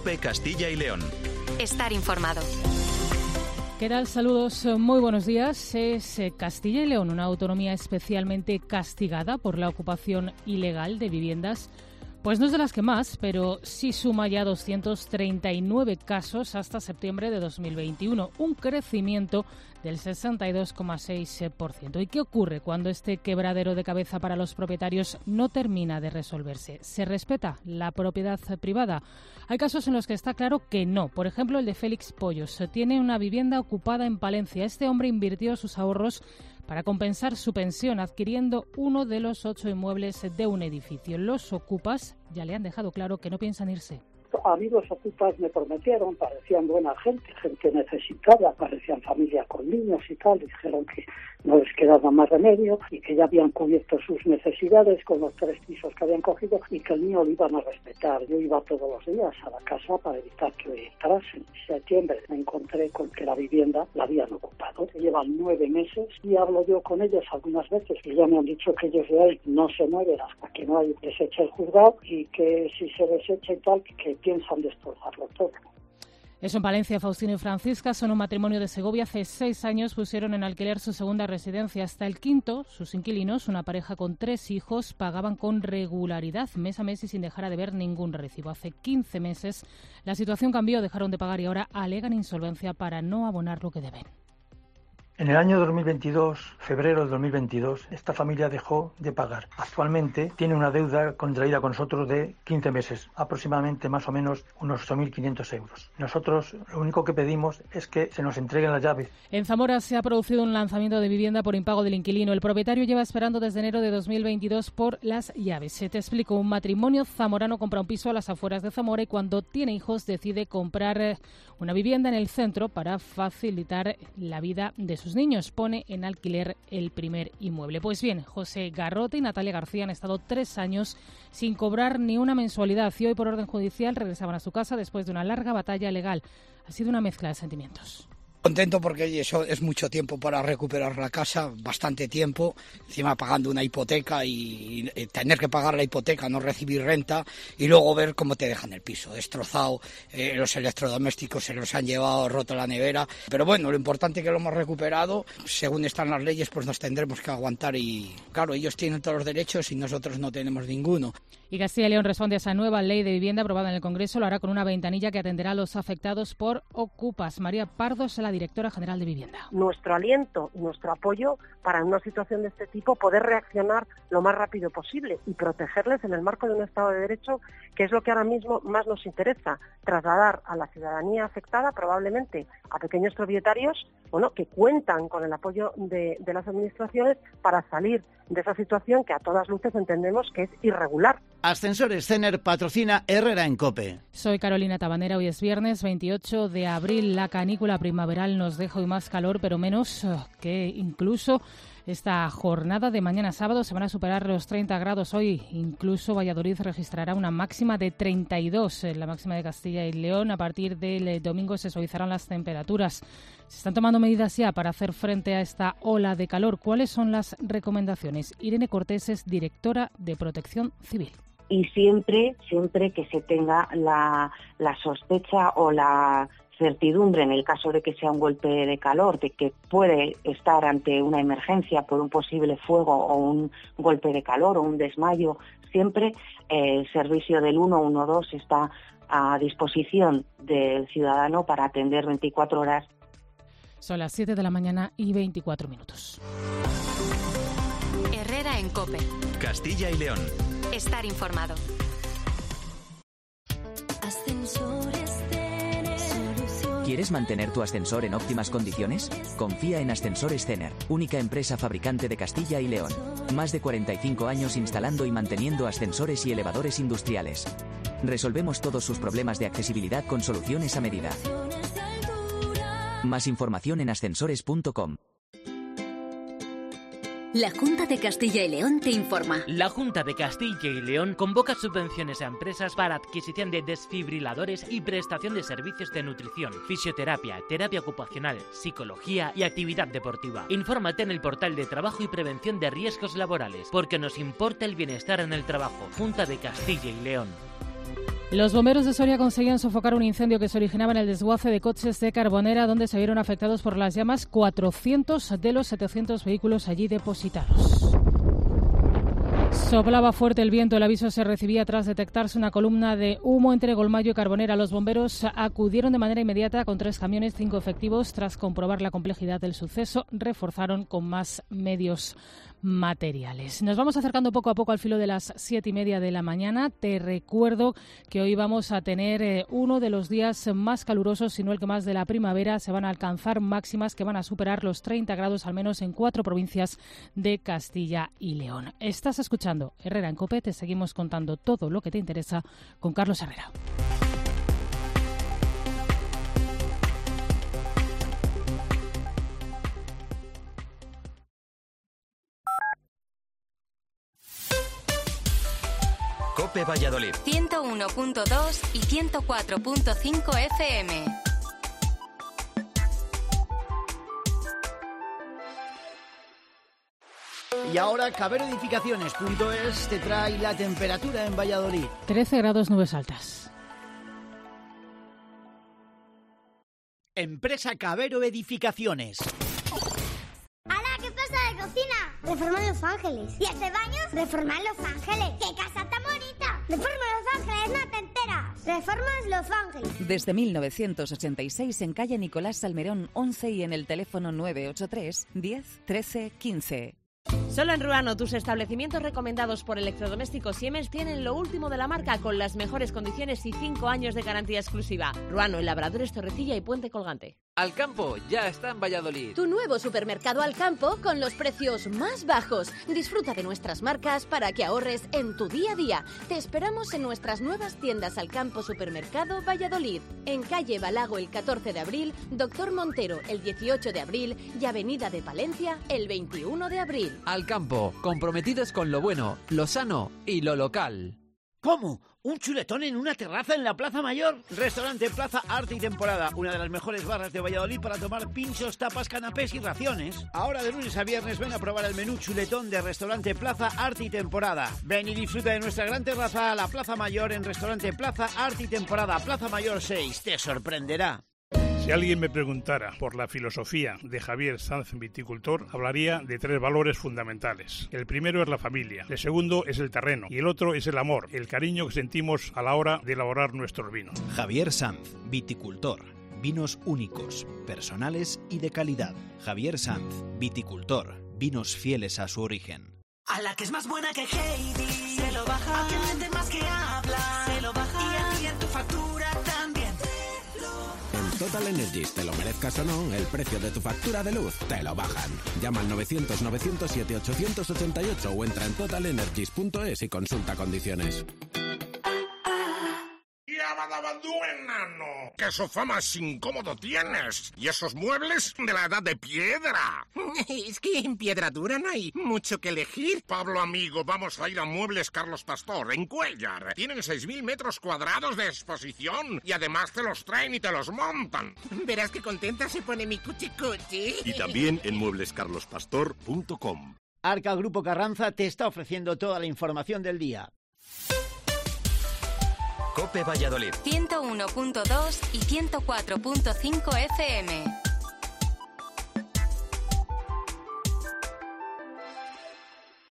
COPE Castilla y León. Estar informado. ¿Qué tal? Saludos, muy buenos días. Es Castilla y León una autonomía especialmente castigada por la ocupación ilegal de viviendas. Pues no es de las que más, pero sí suma ya 239 casos hasta septiembre de 2021, un crecimiento del 62,6%. ¿Y qué ocurre cuando este quebradero de cabeza para los propietarios no termina de resolverse? ¿Se respeta la propiedad privada? Hay casos en los que está claro que no. Por ejemplo, el de Félix Pollos. Tiene una vivienda ocupada en Palencia. Este hombre invirtió sus ahorros para compensar su pensión, adquiriendo uno de los 8 inmuebles de un edificio. Los ocupas ya le han dejado claro que no piensan irse. A mí los ocupas me prometieron, parecían buena gente necesitada, parecían familia con niños y tal, y dijeron que no les quedaba más remedio y que ya habían cubierto sus necesidades con los 3 pisos que habían cogido y que el mío lo iban a respetar. Yo iba todos los días a la casa para evitar que entrasen. En septiembre me encontré con que la vivienda la habían ocupado. Llevan 9 meses y hablo yo con ellos algunas veces y ya me han dicho que ellos de ahí no se mueven hasta que no hay desecha el juzgado y que si se desecha y tal, que piensan destrozarlo todo. Eso en Palencia. Faustino y Francisca son un matrimonio de Segovia. Hace 6 años pusieron en alquiler su segunda residencia. Hasta el quinto, sus inquilinos, una pareja con 3 hijos, pagaban con regularidad, mes a mes y sin dejar de ver ningún recibo. Hace 15 meses la situación cambió, dejaron de pagar y ahora alegan insolvencia para no abonar lo que deben. En el año 2022, febrero de 2022, esta familia dejó de pagar. Actualmente tiene una deuda contraída con nosotros de 15 meses, aproximadamente más o menos unos 8.500 euros. Nosotros lo único que pedimos es que se nos entreguen las llaves. En Zamora se ha producido un lanzamiento de vivienda por impago del inquilino. El propietario lleva esperando desde enero de 2022 por las llaves. Te explico, un matrimonio zamorano compra un piso a las afueras de Zamora y cuando tiene hijos decide comprar una vivienda en el centro para facilitar la vida de sus niños. Pone en alquiler el primer inmueble. Pues bien, José Garrote y Natalia García han estado 3 años sin cobrar ni una mensualidad y hoy por orden judicial regresaban a su casa después de una larga batalla legal. Ha sido una mezcla de sentimientos. Contento porque eso es mucho tiempo para recuperar la casa, bastante tiempo, encima pagando una hipoteca y tener que pagar la hipoteca, no recibir renta y luego ver cómo te dejan el piso, destrozado, los electrodomésticos se los han llevado, roto la nevera, pero bueno, lo importante es que lo hemos recuperado, según están las leyes pues nos tendremos que aguantar y claro, ellos tienen todos los derechos y nosotros no tenemos ninguno. Y Castilla y León responde a esa nueva ley de vivienda aprobada en el Congreso, lo hará con una ventanilla que atenderá a los afectados por ocupas. María Pardo es la directora general de Vivienda. Nuestro aliento y nuestro apoyo para en una situación de este tipo poder reaccionar lo más rápido posible y protegerles en el marco de un Estado de Derecho, que es lo que ahora mismo más nos interesa, trasladar a la ciudadanía afectada, probablemente a pequeños propietarios, que cuentan con el apoyo de las administraciones para salir de esa situación que a todas luces entendemos que es irregular. Ascensores Cener patrocina Herrera en COPE. Soy Carolina Tabanera, hoy es viernes 28 de abril. La canícula primaveral nos deja hoy más calor, pero menos que incluso esta jornada de mañana sábado. Se van a superar los 30 grados hoy. Incluso Valladolid registrará una máxima de 32, la máxima de Castilla y León. A partir del domingo se suavizarán las temperaturas. Se están tomando medidas ya para hacer frente a esta ola de calor. ¿Cuáles son las recomendaciones? Irene Cortés es directora de Protección Civil. Y siempre que se tenga la sospecha o la certidumbre, en el caso de que sea un golpe de calor, de que puede estar ante una emergencia por un posible fuego o un golpe de calor o un desmayo, siempre el servicio del 112 está a disposición del ciudadano para atender 24 horas. Son las 7 de la mañana y 24 minutos. Herrera en COPE. Castilla y León. Estar informado. ¿Quieres mantener tu ascensor en óptimas condiciones? Confía en Ascensores Cener, única empresa fabricante de Castilla y León. Más de 45 años instalando y manteniendo ascensores y elevadores industriales. Resolvemos todos sus problemas de accesibilidad con soluciones a medida. Más información en ascensores.com. La Junta de Castilla y León te informa. La Junta de Castilla y León convoca subvenciones a empresas para adquisición de desfibriladores y prestación de servicios de nutrición, fisioterapia, terapia ocupacional, psicología y actividad deportiva. Infórmate en el portal de Trabajo y Prevención de Riesgos Laborales, porque nos importa el bienestar en el trabajo. Junta de Castilla y León. Los bomberos de Soria conseguían sofocar un incendio que se originaba en el desguace de coches de Carbonera, donde se vieron afectados por las llamas 400 de los 700 vehículos allí depositados. Soplaba fuerte el viento. El aviso se recibía tras detectarse una columna de humo entre Golmayo y Carbonera. Los bomberos acudieron de manera inmediata con 3 camiones, 5 efectivos. Tras comprobar la complejidad del suceso, reforzaron con más medios materiales. Nos vamos acercando poco a poco al filo de las 7:30 de la mañana. Te recuerdo que hoy vamos a tener uno de los días más calurosos, si no el que más, de la primavera. Se van a alcanzar máximas que van a superar los 30 grados, al menos en 4 provincias de Castilla y León. Estás escuchando Herrera en COPE. Te seguimos contando todo lo que te interesa con Carlos Herrera. COPE Valladolid 101.2 y 104.5 FM. Y ahora caberoedificaciones.es te trae la temperatura en Valladolid. 13 grados, nubes altas. Empresa Cabero Edificaciones. ¡Hala! ¿Qué pasa de cocina? Reformar Los Ángeles. ¿Y hace baños? Reformar Los Ángeles. ¡Qué casa tan bonita! Reforma Los Ángeles, no te enteras. Reformas Los Ángeles. Desde 1986 en calle Nicolás Salmerón 11 y en el teléfono 983 10 13 15. Solo en Ruano, tus establecimientos recomendados por Electrodomésticos Siemens tienen lo último de la marca con las mejores condiciones y 5 años de garantía exclusiva. Ruano, en Labradores, Torrecilla y Puente Colgante. Alcampo ya está en Valladolid. Tu nuevo supermercado Alcampo con los precios más bajos. Disfruta de nuestras marcas para que ahorres en tu día a día. Te esperamos en nuestras nuevas tiendas Alcampo Supermercado Valladolid. En calle Balago el 14 de abril, Doctor Montero el 18 de abril y Avenida de Palencia el 21 de abril. Alcampo, comprometidos con lo bueno, lo sano y lo local. ¿Cómo? ¿Un chuletón en una terraza en la Plaza Mayor? Restaurante Plaza Arte y Temporada, una de las mejores barras de Valladolid para tomar pinchos, tapas, canapés y raciones. Ahora de lunes a viernes ven a probar el menú chuletón de Restaurante Plaza Arte y Temporada. Ven y disfruta de nuestra gran terraza a la Plaza Mayor en Restaurante Plaza Arte y Temporada, Plaza Mayor 6. Te sorprenderá. Si alguien me preguntara por la filosofía de Javier Sanz Viticultor, hablaría de 3 valores fundamentales. El primero es la familia, el segundo es el terreno y el otro es el amor, el cariño que sentimos a la hora de elaborar nuestros vinos. Javier Sanz, viticultor. Vinos únicos, personales y de calidad. Javier Sanz, viticultor. Vinos fieles a su origen. A la que es más buena que Heidi, se lo baja. A quien vende más que habla, se lo baja. Y a ti en tu factura también. En Total Energies, te lo merezcas o no, el precio de tu factura de luz te lo bajan. Llama al 900-907-888 o entra en totalenergies.es y consulta condiciones. ¡Yabadabadú, enano! ¡Qué sofá más incómodo tienes! ¿Y esos muebles de la edad de piedra? Es que en piedra dura no hay mucho que elegir. Pablo, amigo, vamos a ir a Muebles Carlos Pastor, en Cuéllar. Tienen 6.000 metros cuadrados de exposición y además te los traen y te los montan. Verás qué contenta se pone mi cuchicuchi. Y también en mueblescarlospastor.com. Arca Grupo Carranza te está ofreciendo toda la información del día. COPE Valladolid 101.2 y 104.5 FM.